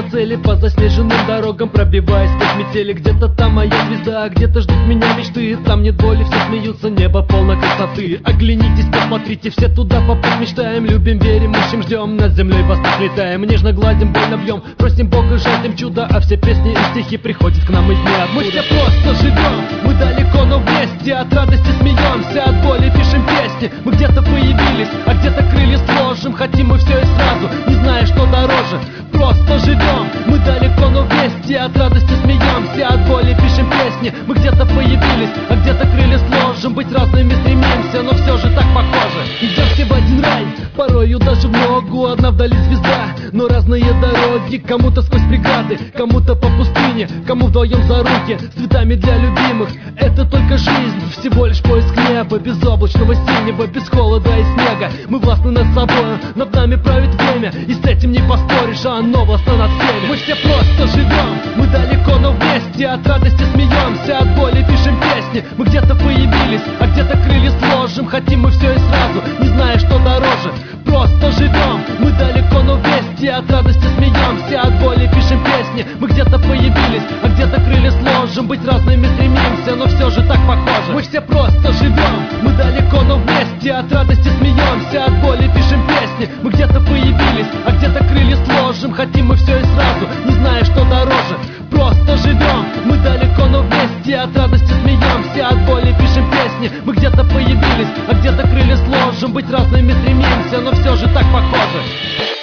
цели по заснеженным дорогам, пробиваясь сквозь метели. Где-то там моя звезда, где-то ждут меня мечты. Там нет боли, все смеются, небо полно красоты. Оглянитесь, посмотрите, все туда попасть мечтаем. Любим, верим, ищем, ждем, над землей восток летаем. Нежно гладим, больно бьем, просим Бога, жаждем чуда. А все песни и стихи приходят к нам из ниоткуда. Мы все просто живем, мы далеко, но вместе. От радости смеемся, от боли пишем песни. Мы где-то появились, а где-то крылья сложим. Хотим мы все и сразу, не зная, что дороже. Просто живем, мы далеко, но вместе. От радости смеемся, от боли пишем песни. Мы где-то появились, а где-то крылья сложим. Быть разными стремимся, но все же так похоже. Идем все в один рай, порою даже в ногу. Одна вдали звезда, но разные дороги. Кому-то сквозь преграды, кому-то по пустыне, кому вдвоем за руки, с цветами для любимых. Это только жизнь, всего лишь поиск неба, безоблачного синего, без холода и снега. Мы властны над собой, над нами правит время, и с этим не поспоришь, а оно властно над всеми. Мы все просто живем, мы далеко, но вместе. От радости смеемся, от боли пишем песни. Мы где-то появились, а где-то крылья сложим. Хотим мы все и сразу, не зная, что дороже. Просто живем, мы далеко, но вместе. От радости смеемся, от боли пишем песни. Мы где-то появились, а где-то крылья сложим. Быть разными стремимся, но все же так похоже. Мы все просто живем, мы далеко, но вместе. От радости смеемся, от боли пишем песни. Мы где-то появились, а где-то крылья сложим. Хотим мы все и сразу, не зная, что дороже. Просто живем, мы далеко, но вместе. От радости смеемся, от боли пишем песни. Мы где-то появились, а где-то крылья сложим. Быть разными стремимся, но все же так похоже.